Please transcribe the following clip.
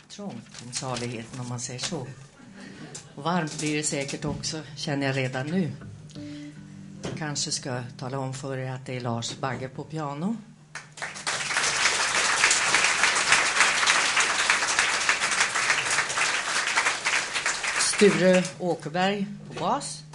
trångt om saligheten om man säger så. Och varmt blir det säkert också, känner jag redan nu. Jag kanske ska tala om för er att det är Lars Bagge på piano. Sture Åkerberg på bas.